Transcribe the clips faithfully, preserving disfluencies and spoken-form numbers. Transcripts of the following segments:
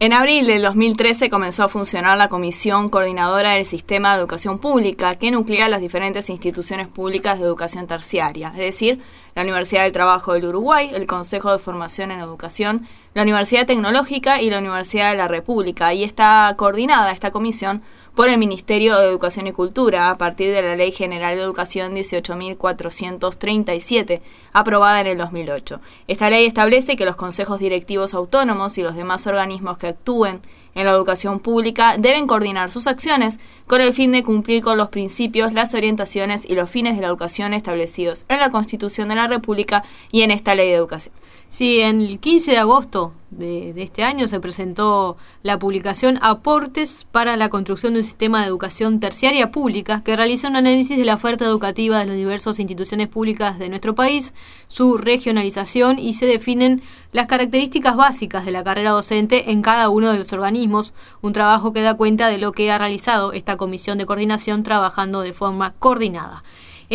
En abril del dos mil trece comenzó a funcionar la Comisión Coordinadora del Sistema de Educación Pública, que nuclea las diferentes instituciones públicas de educación terciaria, es decir, la Universidad del Trabajo del Uruguay, el Consejo de Formación en Educación, la Universidad Tecnológica y la Universidad de la República. Y está coordinada esta comisión por el Ministerio de Educación y Cultura a partir de la Ley General de Educación dieciocho mil cuatrocientos treinta y siete, aprobada en el dos mil ocho. Esta ley establece que los consejos directivos autónomos y los demás organismos que actúen en la educación pública deben coordinar sus acciones con el fin de cumplir con los principios, las orientaciones y los fines de la educación establecidos en la Constitución de la República y en esta Ley de Educación. Sí, el quince de agosto de, de este año se presentó la publicación Aportes para la construcción de un sistema de educación terciaria pública, que realiza un análisis de la oferta educativa de las diversas instituciones públicas de nuestro país, su regionalización, y se definen las características básicas de la carrera docente en cada uno de los organismos, un trabajo que da cuenta de lo que ha realizado esta comisión de coordinación trabajando de forma coordinada.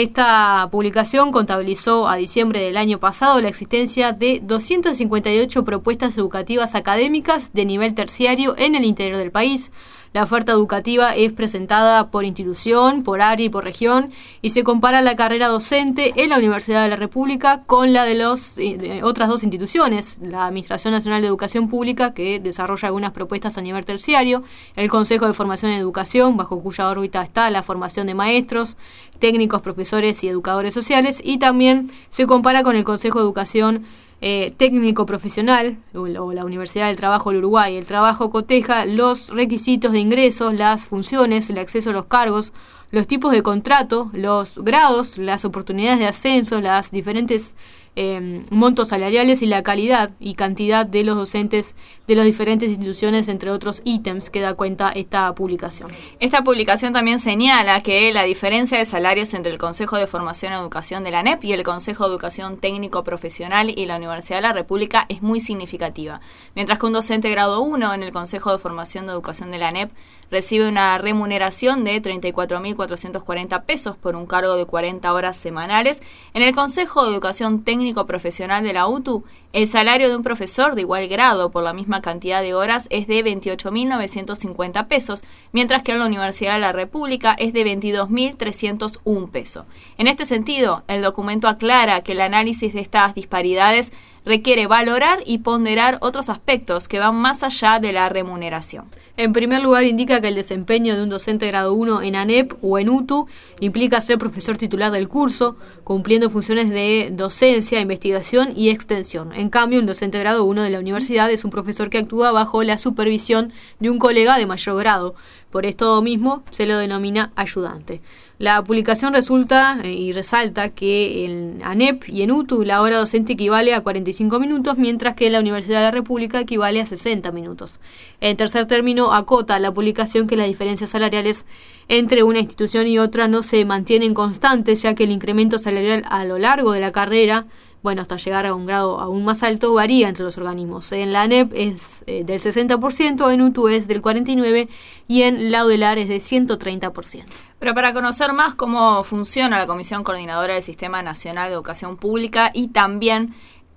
Esta publicación contabilizó a diciembre del año pasado la existencia de doscientas cincuenta y ocho propuestas educativas académicas de nivel terciario en el interior del país. La oferta educativa es presentada por institución, por área y por región, y se compara la carrera docente en la Universidad de la República con la de las eh, otras dos instituciones, la Administración Nacional de Educación Pública, que desarrolla algunas propuestas a nivel terciario, el Consejo de Formación en Educación, bajo cuya órbita está la formación de maestros, técnicos, profesores y educadores sociales, y también se compara con el Consejo de Educación Eh, técnico profesional o la Universidad del Trabajo del Uruguay. El trabajo coteja los requisitos de ingresos, las funciones, el acceso a los cargos, los tipos de contrato, los grados, las oportunidades de ascenso, las diferentes eh, montos salariales y la calidad y cantidad de los docentes de las diferentes instituciones, entre otros ítems que da cuenta esta publicación. Esta publicación también señala que la diferencia de salarios entre el Consejo de Formación en Educación de la ANEP y el Consejo de Educación Técnico Profesional y la Universidad de la República es muy significativa. Mientras que un docente grado uno en el Consejo de Formación de Educación de la ANEP recibe una remuneración de treinta y cuatro mil cuatrocientos cuarenta pesos por un cargo de cuarenta horas semanales, en el Consejo de Educación Técnico Profesional de la U T U, el salario de un profesor de igual grado por la misma cantidad de horas es de veintiocho mil novecientos cincuenta pesos, mientras que en la Universidad de la República es de veintidós mil trescientos uno pesos. En este sentido, el documento aclara que el análisis de estas disparidades requiere valorar y ponderar otros aspectos que van más allá de la remuneración. En primer lugar, indica que el desempeño de un docente grado uno en ANEP o en U T U implica ser profesor titular del curso, cumpliendo funciones de docencia, investigación y extensión. En cambio, un docente grado uno de la universidad es un profesor que actúa bajo la supervisión de un colega de mayor grado. Por esto mismo se lo denomina ayudante. La publicación resulta eh, y resalta que en ANEP y en U T U la hora docente equivale a cuarenta y cinco minutos, mientras que en la Universidad de la República equivale a sesenta minutos. En tercer término, acota la publicación que las diferencias salariales entre una institución y otra no se mantienen constantes, ya que el incremento salarial a lo largo de la carrera, bueno, hasta llegar a un grado aún más alto, varía entre los organismos. En la ANEP es eh, del sesenta por ciento, en U T U es del cuarenta y nueve por ciento y en la UDELAR es de ciento treinta por ciento. Pero para conocer más cómo funciona la Comisión Coordinadora del Sistema Nacional de Educación Pública y también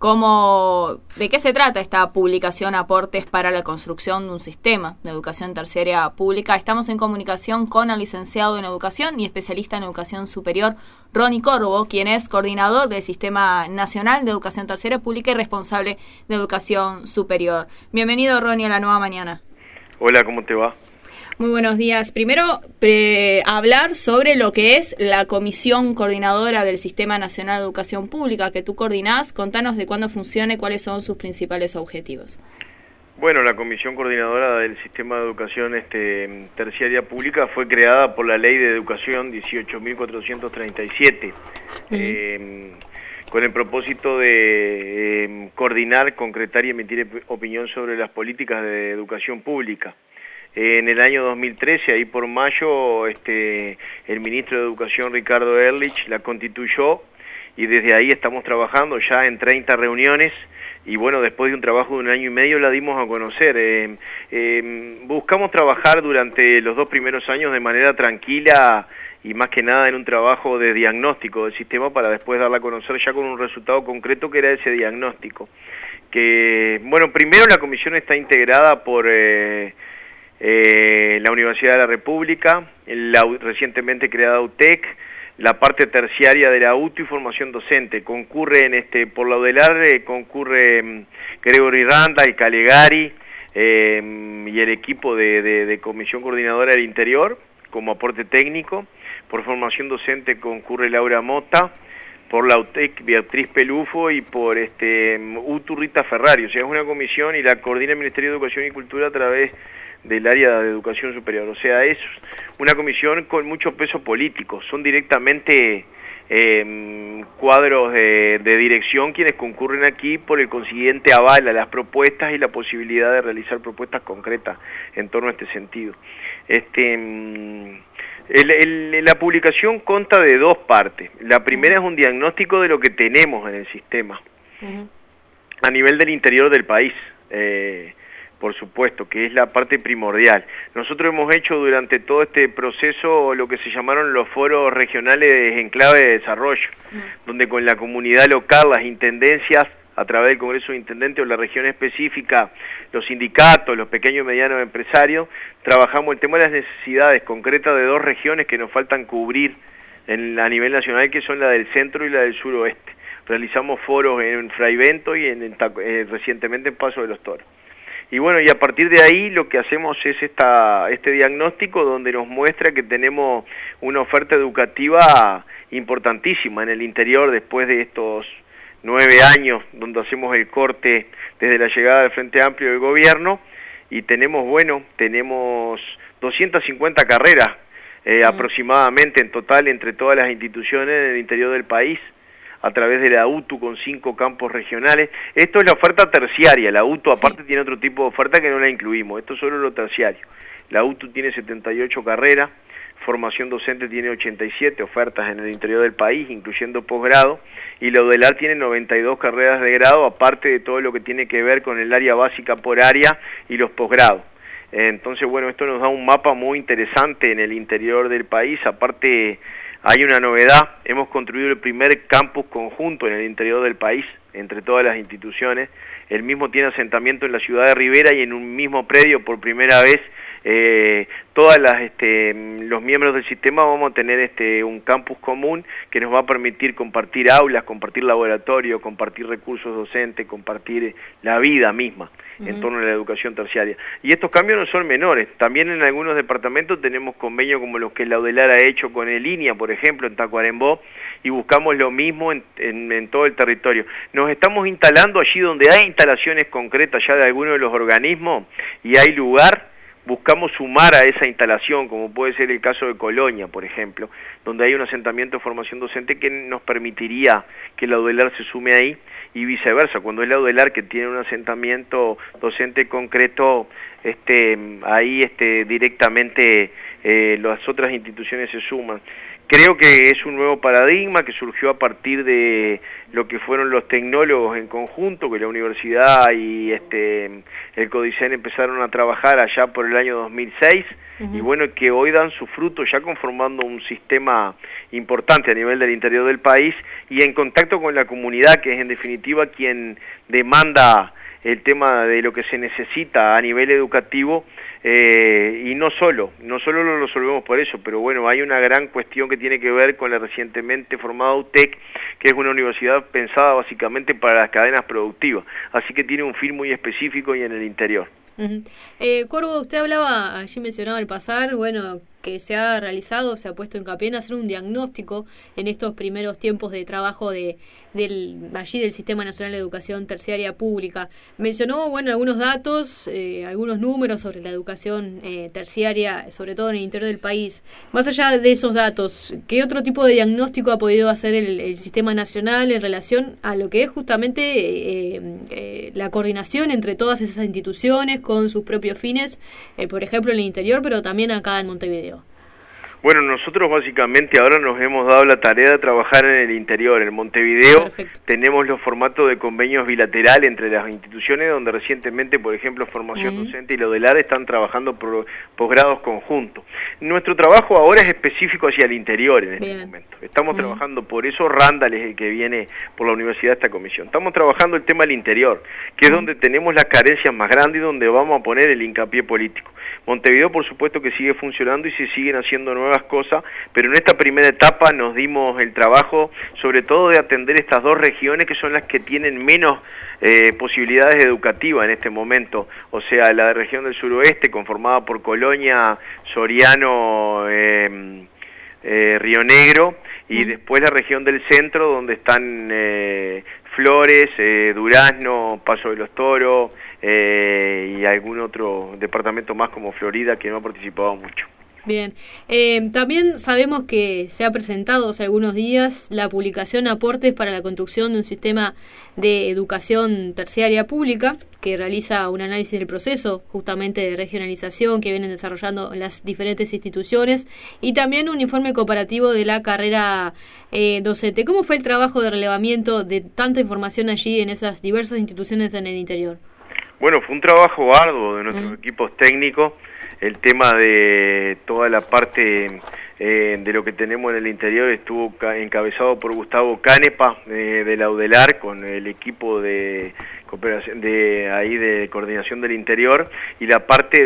cómo, de qué se trata esta publicación Aportes para la construcción de un sistema de educación terciaria pública, estamos en comunicación con el licenciado en Educación y especialista en Educación Superior, Ronnie Corvo, quien es coordinador del Sistema Nacional de Educación Terciaria Pública y responsable de Educación Superior. Bienvenido, Ronnie, a La Nueva Mañana. Hola, ¿cómo te va? Muy buenos días. Primero, pre- hablar sobre lo que es la Comisión Coordinadora del Sistema Nacional de Educación Pública que tú coordinás. Contanos de cuándo funciona y cuáles son sus principales objetivos. Bueno, la Comisión Coordinadora del Sistema de Educación este, Terciaria Pública fue creada por la Ley de Educación dieciocho mil cuatrocientos treinta y siete, uh-huh. eh, con el propósito de eh, coordinar, concretar y emitir opinión sobre las políticas de educación pública. En el año dos mil trece, ahí por mayo, este, el ministro de Educación, Ricardo Ehrlich, la constituyó y desde ahí estamos trabajando ya en treinta reuniones y bueno, después de un trabajo de un año y medio la dimos a conocer. Eh, eh, buscamos trabajar durante los dos primeros años de manera tranquila y más que nada en un trabajo de diagnóstico del sistema para después darla a conocer ya con un resultado concreto que era ese diagnóstico. que, bueno, primero la comisión está integrada por eh, eh, la Universidad de la República, la recientemente creada U T E C, la parte terciaria de la U T U y formación docente. Concurren, este, por la UDELAR, eh, concurre um, Gregory Randa, y Calegari, eh, y el equipo de, de, de Comisión Coordinadora del Interior, como aporte técnico. Por formación docente concurre Laura Mota, por la U T E C Beatriz Pelufo y por este U T U Rita Ferrari. O sea, es una comisión y la coordina el Ministerio de Educación y Cultura a través del área de educación superior. O sea, es una comisión con mucho peso político. Son directamente eh, cuadros de, de dirección quienes concurren aquí, por el consiguiente aval a las propuestas y la posibilidad de realizar propuestas concretas en torno a este sentido. Este... El, el, la publicación consta de dos partes. La primera es un diagnóstico de lo que tenemos en el sistema, uh-huh, a nivel del interior del país, eh, por supuesto, que es la parte primordial. Nosotros hemos hecho durante todo este proceso lo que se llamaron los foros regionales en clave de desarrollo, uh-huh, donde con la comunidad local, las intendencias, a través del Congreso de Intendentes o la región específica, los sindicatos, los pequeños y medianos empresarios, trabajamos el tema de las necesidades concretas de dos regiones que nos faltan cubrir en, a nivel nacional, que son la del centro y la del suroeste. Realizamos foros en Fraivento y en, en, eh, recientemente en Paso de los Toros. Y bueno, y a partir de ahí lo que hacemos es esta, este diagnóstico donde nos muestra que tenemos una oferta educativa importantísima en el interior después de estos nueve años donde hacemos el corte desde la llegada del Frente Amplio del gobierno, y tenemos, bueno, tenemos doscientas cincuenta carreras eh, mm. aproximadamente en total entre todas las instituciones del interior del país, a través de la U T U con cinco campos regionales. Esto es la oferta terciaria. La U T U aparte sí tiene otro tipo de oferta que no la incluimos, esto es solo lo terciario. La U T U tiene setenta y ocho carreras, formación docente tiene ochenta y siete ofertas en el interior del país, incluyendo posgrado, y la UDELAR tiene noventa y dos carreras de grado, aparte de todo lo que tiene que ver con el área básica por área y los posgrados. Entonces, bueno, esto nos da un mapa muy interesante en el interior del país. Aparte, hay una novedad: hemos construido el primer campus conjunto en el interior del país, entre todas las instituciones. El mismo tiene asentamiento en la ciudad de Rivera, y en un mismo predio, por primera vez, eh, todas las este, los miembros del sistema vamos a tener este un campus común que nos va a permitir compartir aulas, compartir laboratorio, compartir recursos docentes, compartir la vida misma uh-huh. en torno a la educación terciaria. Y estos cambios no son menores. También en algunos departamentos tenemos convenios como los que la UDELAR ha hecho con el INIA, por ejemplo, en Tacuarembó, y buscamos lo mismo en, en, en todo el territorio. Nos estamos instalando allí donde hay instalaciones concretas ya de algunos de los organismos y hay lugar. Buscamos sumar a esa instalación, como puede ser el caso de Colonia, por ejemplo, donde hay un asentamiento de formación docente que nos permitiría que la UDELAR se sume ahí, y viceversa. Cuando es la UDELAR que tiene un asentamiento docente concreto, este, ahí este, directamente eh, las otras instituciones se suman. Creo que es un nuevo paradigma que surgió a partir de lo que fueron los tecnólogos en conjunto, que la universidad y este el CODICEN empezaron a trabajar allá por el año dos mil seis, uh-huh. y bueno, que hoy dan su fruto ya conformando un sistema importante a nivel del interior del país y en contacto con la comunidad, que es en definitiva quien demanda el tema de lo que se necesita a nivel educativo. Eh, y no solo, no solo lo resolvemos por eso, pero bueno, hay una gran cuestión que tiene que ver con la recientemente formada U T E C, que es una universidad pensada básicamente para las cadenas productivas, así que tiene un fin muy específico y en el interior. Uh-huh. eh, Corvo, usted hablaba, allí mencionaba al pasar, bueno, que se ha realizado, se ha puesto hincapié en hacer un diagnóstico en estos primeros tiempos de trabajo de del allí del Sistema Nacional de Educación Terciaria Pública. Mencionó, bueno, algunos datos, eh, algunos números sobre la educación eh, terciaria, sobre todo en el interior del país. Más allá de esos datos, ¿qué otro tipo de diagnóstico ha podido hacer el, el Sistema Nacional en relación a lo que es justamente eh, eh, la coordinación entre todas esas instituciones con sus propios fines, eh, por ejemplo en el interior, pero también acá en Montevideo? Bueno, nosotros básicamente ahora nos hemos dado la tarea de trabajar en el interior. En Montevideo Perfecto. Tenemos los formatos de convenios bilaterales entre las instituciones, donde recientemente, por ejemplo, Formación uh-huh. Docente y lo del A R están trabajando por posgrados conjuntos. Nuestro trabajo ahora es específico hacia el interior en este Bien. momento. Estamos uh-huh. trabajando, por eso Randall es el que viene por la universidad de esta comisión. Estamos trabajando el tema del interior, que es uh-huh. donde tenemos las carencias más grandes y donde vamos a poner el hincapié político. Montevideo, por supuesto, que sigue funcionando y se siguen haciendo nuevas cosas, pero en esta primera etapa nos dimos el trabajo, sobre todo de atender estas dos regiones que son las que tienen menos eh, posibilidades educativas en este momento, o sea, la región del suroeste, conformada por Colonia, Soriano, eh, eh, Río Negro, y mm. después la región del centro, donde están eh, Flores, eh, Durazno, Paso de los Toros, eh, y algún otro departamento más como Florida, que no ha participado mucho. Bien, eh, también sabemos que se ha presentado hace algunos días la publicación Aportes para la construcción de un sistema de educación terciaria pública, que realiza un análisis del proceso justamente de regionalización que vienen desarrollando las diferentes instituciones, y también un informe comparativo de la carrera eh, docente. ¿Cómo fue el trabajo de relevamiento de tanta información allí en esas diversas instituciones en el interior? Bueno, fue un trabajo arduo de nuestros uh-huh. equipos técnicos. El tema de toda la parte eh, de lo que tenemos en el interior estuvo encabezado por Gustavo Canepa eh, de la UDELAR, con el equipo de cooperación de ahí de coordinación del interior, y la parte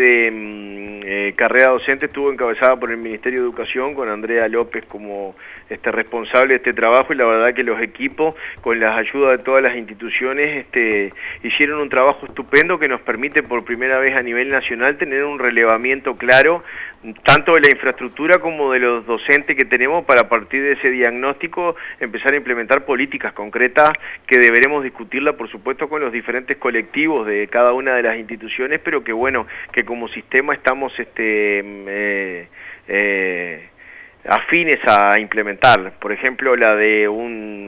de eh, carrera docente estuvo encabezada por el Ministerio de Educación, con Andrea López como este responsable de este trabajo, y la verdad que los equipos, con las ayudas de todas las instituciones, este, hicieron un trabajo estupendo que nos permite por primera vez a nivel nacional tener un relevamiento claro tanto de la infraestructura como de los docentes que tenemos, para a partir de ese diagnóstico empezar a implementar políticas concretas que deberemos discutirla, por supuesto, con los diferentes colectivos de cada una de las instituciones, pero que bueno, que como sistema estamos este eh, eh, afines a implementar. Por ejemplo, la de un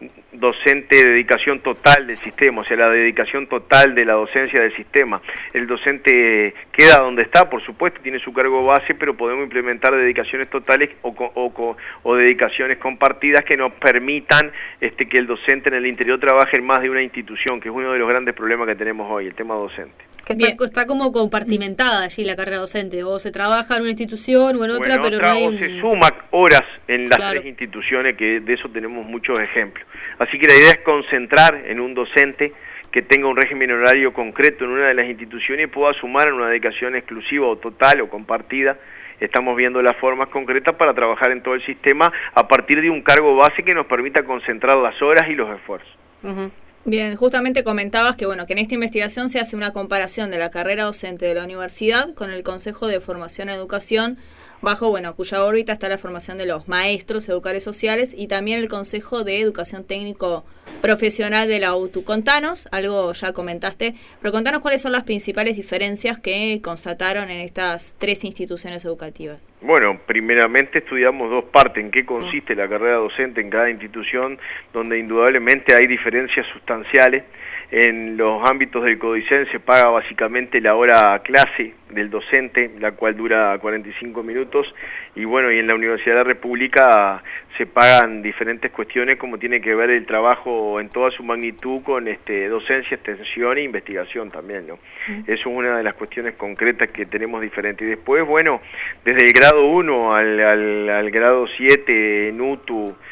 docente de dedicación total del sistema, o sea, la dedicación total de la docencia del sistema. El docente queda donde está, por supuesto, tiene su cargo base, pero podemos implementar dedicaciones totales o, o, o dedicaciones compartidas que nos permitan este, que el docente en el interior trabaje en más de una institución, que es uno de los grandes problemas que tenemos hoy, el tema docente. Que está, está como compartimentada allí la carrera docente, o se trabaja en una institución o en otra, bueno, pero otra, no hay un... o se suma horas en las claro. tres instituciones, que de eso tenemos muchos ejemplos. Así que la idea es concentrar en un docente que tenga un régimen horario concreto en una de las instituciones y pueda sumar en una dedicación exclusiva o total o compartida. Estamos viendo las formas concretas para trabajar en todo el sistema a partir de un cargo base que nos permita concentrar las horas y los esfuerzos. Uh-huh. Bien, justamente comentabas que bueno que en esta investigación se hace una comparación de la carrera docente de la universidad con el Consejo de Formación y Educación, bajo bueno cuya órbita está la formación de los maestros, educadores sociales, y también el Consejo de Educación Técnico Profesional de la U T U. Contanos, algo ya comentaste, pero contanos cuáles son las principales diferencias que constataron en estas tres instituciones educativas. Bueno, primeramente estudiamos dos partes, en qué consiste la carrera docente en cada institución, donde indudablemente hay diferencias sustanciales. En los ámbitos del Codicen se paga básicamente la hora clase del docente, la cual dura cuarenta y cinco minutos, y bueno, y en la Universidad de la República se pagan diferentes cuestiones como tiene que ver el trabajo en toda su magnitud con este docencia, extensión e investigación también, ¿no? Mm. Eso es una de las cuestiones concretas que tenemos diferentes. Y después, bueno, desde el grado uno al, al, al grado siete en U T U,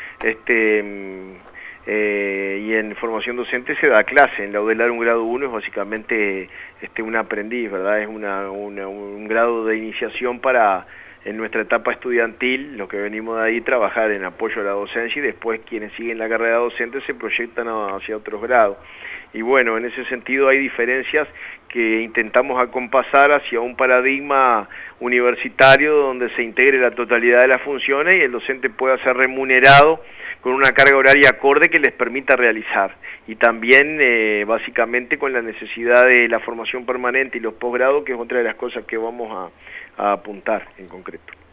este... Eh, y en formación docente se da clase. En la UDELAR un grado uno es básicamente este, un aprendiz, ¿verdad? Es una, una, un grado de iniciación para, en nuestra etapa estudiantil, los que venimos de ahí, trabajar en apoyo a la docencia, y después quienes siguen la carrera docente se proyectan hacia otros grados. Y bueno, en ese sentido hay diferencias que intentamos acompasar hacia un paradigma universitario donde se integre la totalidad de las funciones y el docente pueda ser remunerado con una carga horaria acorde que les permita realizar, y también eh, básicamente con la necesidad de la formación permanente y los posgrados, que es otra de las cosas que vamos a, a apuntar en concreto.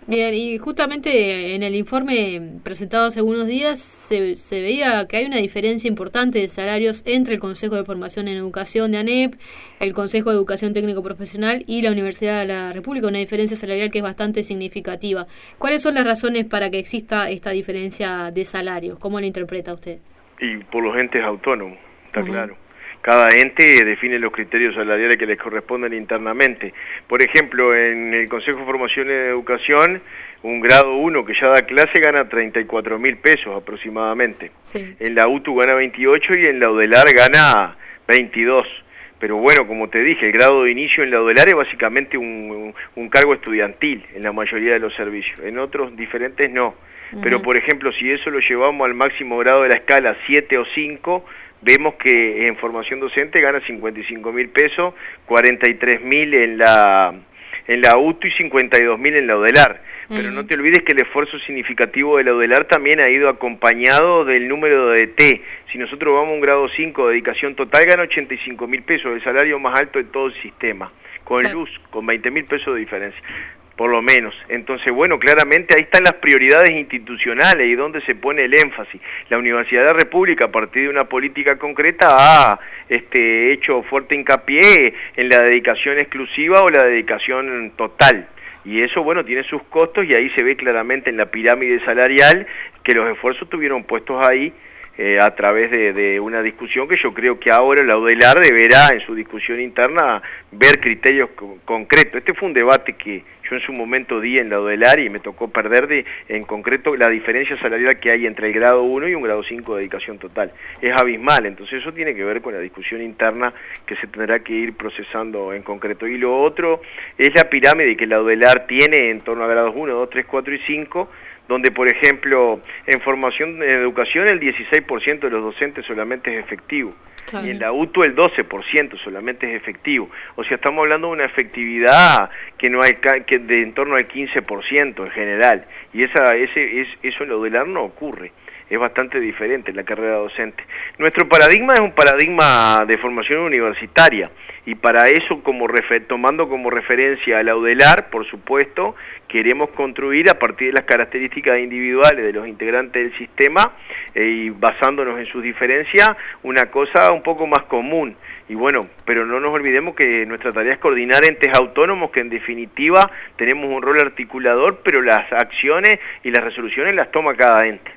Bien, y justamente en el informe presentado hace algunos días se, se veía que hay una diferencia importante de salarios entre el Consejo de Formación en Educación de ANEP, el Consejo de Educación Técnico Profesional y la Universidad de la República, una diferencia salarial que es bastante significativa. ¿Cuáles son las razones para que exista esta diferencia de salarios? ¿Cómo la interpreta usted? Y por los entes autónomos, está Uh-huh. claro. Cada ente define los criterios salariales que les corresponden internamente. Por ejemplo, en el Consejo de Formación en Educación, un grado uno que ya da clase gana treinta y cuatro mil pesos aproximadamente. Sí. En la U T U gana veintiocho y en la UDELAR gana veintidós. Pero bueno, como te dije, el grado de inicio en la UDELAR es básicamente un, un, un cargo estudiantil en la mayoría de los servicios. En otros diferentes no. Uh-huh. Pero por ejemplo, si eso lo llevamos al máximo grado de la escala, siete o cinco, vemos que en formación docente gana cincuenta y cinco mil pesos, cuarenta y tres mil en la, en la U T U y cincuenta y dos mil en la UDELAR. Pero uh-huh. no te olvides que el esfuerzo significativo de la UDELAR también ha ido acompañado del número de D T. Si nosotros vamos a un grado cinco de dedicación total, gana ochenta y cinco mil pesos, el salario más alto de todo el sistema, con claro. luz, con veinte mil pesos de diferencia. Por lo menos. Entonces, bueno, claramente ahí están las prioridades institucionales y donde se pone el énfasis. La Universidad de la República, a partir de una política concreta, ha este, hecho fuerte hincapié en la dedicación exclusiva o la dedicación total. Y eso, bueno, tiene sus costos y ahí se ve claramente en la pirámide salarial que los esfuerzos estuvieron puestos ahí eh, a través de, de una discusión que yo creo que ahora la UDELAR deberá en su discusión interna ver criterios co- concretos. Este fue un debate que yo en su momento di en la UDELAR y me tocó perder de, en concreto la diferencia salarial que hay entre el grado uno y un grado cinco de dedicación total. Es abismal, entonces eso tiene que ver con la discusión interna que se tendrá que ir procesando en concreto. Y lo otro es la pirámide que la UDELAR tiene en torno a grados uno, dos, tres, cuatro y cinco, donde por ejemplo en formación en educación el dieciséis por ciento de los docentes solamente es efectivo. Claro. Y en la U T U el doce por ciento solamente es efectivo. O sea, estamos hablando de una efectividad que no hay que de en torno al quince por ciento en general. Y esa ese es eso en la UDELAR no ocurre. Es bastante diferente la carrera docente. Nuestro paradigma es un paradigma de formación universitaria y para eso, como refer, tomando como referencia a la UDELAR, por supuesto, queremos construir a partir de las características individuales de los integrantes del sistema eh, y basándonos en sus diferencias, una cosa un poco más común. Y bueno, pero no nos olvidemos que nuestra tarea es coordinar entes autónomos que en definitiva tenemos un rol articulador, pero las acciones y las resoluciones las toma cada ente.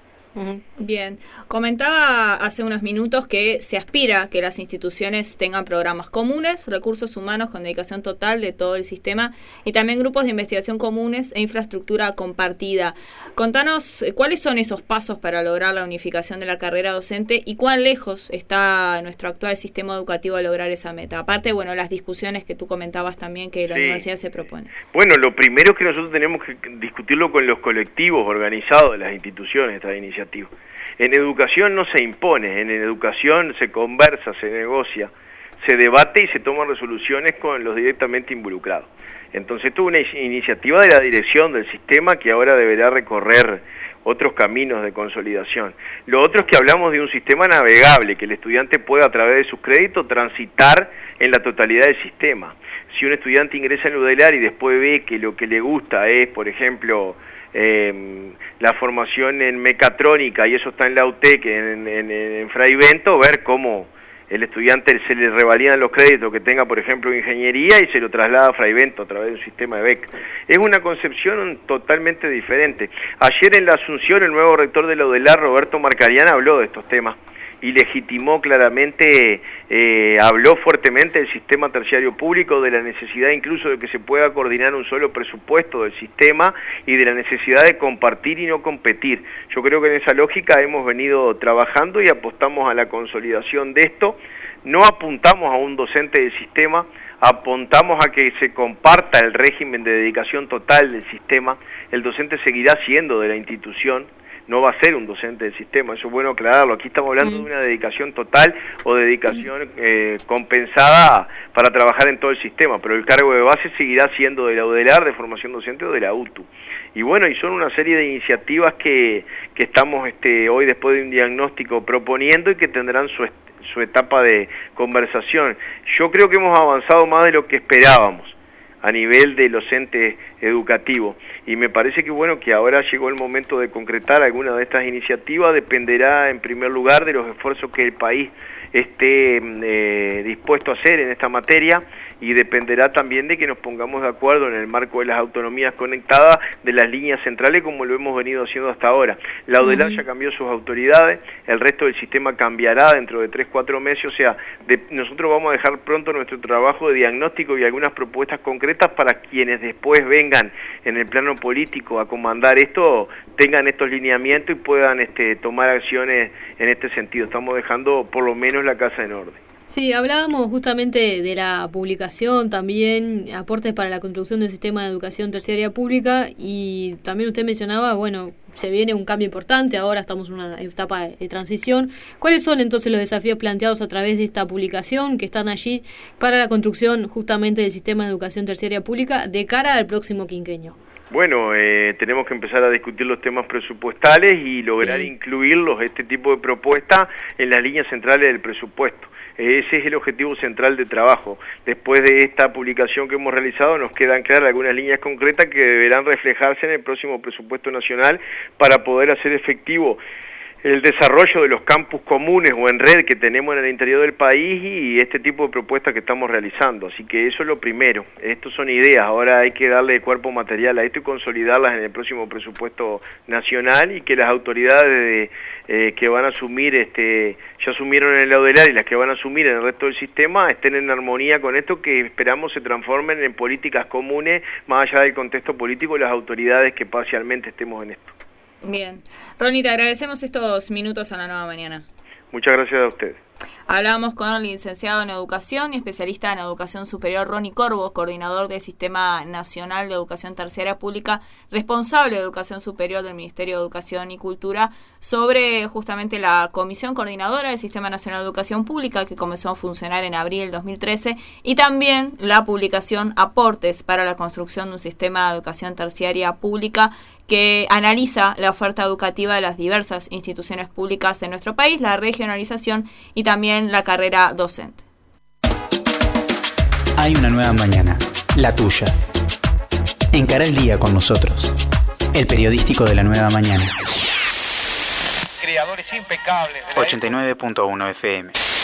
Bien, comentaba hace unos minutos que se aspira a que las instituciones tengan programas comunes, recursos humanos con dedicación total de todo el sistema y también grupos de investigación comunes e infraestructura compartida. Contanos cuáles son esos pasos para lograr la unificación de la carrera docente y cuán lejos está nuestro actual sistema educativo a lograr esa meta. Aparte, bueno, las discusiones que tú comentabas también que la sí. universidad se propone. Bueno, lo primero es que nosotros tenemos que discutirlo con los colectivos organizados de las instituciones, esta iniciativa. En educación no se impone, en educación se conversa, se negocia, se debate y se toman resoluciones con los directamente involucrados. Entonces, esto es una iniciativa de la dirección del sistema que ahora deberá recorrer otros caminos de consolidación. Lo otro es que hablamos de un sistema navegable, que el estudiante pueda a través de sus créditos transitar en la totalidad del sistema. Si un estudiante ingresa en UDELAR y después ve que lo que le gusta es, por ejemplo, Eh, la formación en mecatrónica y eso está en la U T E C en, en, en Fray Bento, ver cómo el estudiante se le revalidan los créditos que tenga, por ejemplo, ingeniería y se lo traslada a Fray Bento a través de un sistema de beca. Es una concepción totalmente diferente. Ayer en la Asunción el nuevo rector de la UDELAR, Roberto Marcariana, habló de estos temas y legitimó claramente, eh, habló fuertemente del sistema terciario público, de la necesidad incluso de que se pueda coordinar un solo presupuesto del sistema y de la necesidad de compartir y no competir. Yo creo que en esa lógica hemos venido trabajando y apostamos a la consolidación de esto. No apuntamos a un docente del sistema, apuntamos a que se comparta el régimen de dedicación total del sistema. El docente seguirá siendo de la institución, no va a ser un docente del sistema, eso es bueno aclararlo. Aquí estamos hablando mm. de una dedicación total o dedicación eh, compensada para trabajar en todo el sistema, pero el cargo de base seguirá siendo de la UDELAR, de formación docente o de la U T U. Y bueno, y son una serie de iniciativas que, que estamos este, hoy después de un diagnóstico proponiendo y que tendrán su, su etapa de conversación. Yo creo que hemos avanzado más de lo que esperábamos. a nivel de los entes educativos. Y me parece que bueno, que ahora llegó el momento de concretar alguna de estas iniciativas. Dependerá en primer lugar de los esfuerzos que el país esté eh, dispuesto a hacer en esta materia, y dependerá también de que nos pongamos de acuerdo en el marco de las autonomías conectadas de las líneas centrales, como lo hemos venido haciendo hasta ahora. La UDELAR uh-huh. ya cambió sus autoridades, el resto del sistema cambiará dentro de tres, cuatro meses, o sea, de, nosotros vamos a dejar pronto nuestro trabajo de diagnóstico y algunas propuestas concretas para quienes después vengan en el plano político a comandar esto, tengan estos lineamientos y puedan este, tomar acciones en este sentido. Estamos dejando por lo menos la casa en orden. Sí, hablábamos justamente de la publicación, también aportes para la construcción del sistema de educación terciaria pública, y también usted mencionaba, bueno, se viene un cambio importante, ahora estamos en una etapa de transición. ¿Cuáles son entonces los desafíos planteados a través de esta publicación que están allí para la construcción justamente del sistema de educación terciaria pública de cara al próximo quinquenio? Bueno, eh, tenemos que empezar a discutir los temas presupuestales y lograr sí. incluirlos, este tipo de propuestas, en las líneas centrales del presupuesto. Ese es el objetivo central de trabajo. Después de esta publicación que hemos realizado, nos quedan claras algunas líneas concretas que deberán reflejarse en el próximo presupuesto nacional para poder hacer efectivo el desarrollo de los campus comunes o en red que tenemos en el interior del país y este tipo de propuestas que estamos realizando. Así que eso es lo primero. Estos son ideas, ahora hay que darle cuerpo material a esto y consolidarlas en el próximo presupuesto nacional, y que las autoridades de, eh, que van a asumir, este, ya asumieron en el UDELAR y las que van a asumir en el resto del sistema, estén en armonía con esto, que esperamos se transformen en políticas comunes más allá del contexto político de las autoridades que parcialmente estemos en esto. Bien. Ronnie, te agradecemos estos minutos a La Nueva Mañana. Muchas gracias a ustedes. Hablábamos con el licenciado en Educación y especialista en Educación Superior, Ronnie Corvo, coordinador del Sistema Nacional de Educación Terciaria Pública, responsable de Educación Superior del Ministerio de Educación y Cultura, sobre justamente la Comisión Coordinadora del Sistema Nacional de Educación Pública, que comenzó a funcionar en abril del dos mil trece, y también la publicación Aportes para la construcción de un sistema de educación terciaria pública, que analiza la oferta educativa de las diversas instituciones públicas de nuestro país, la regionalización y también la carrera docente. Hay una nueva mañana, la tuya. Encara el día con nosotros. El periodístico de La Nueva Mañana. Creadores impecables de la ochenta y nueve punto uno F M.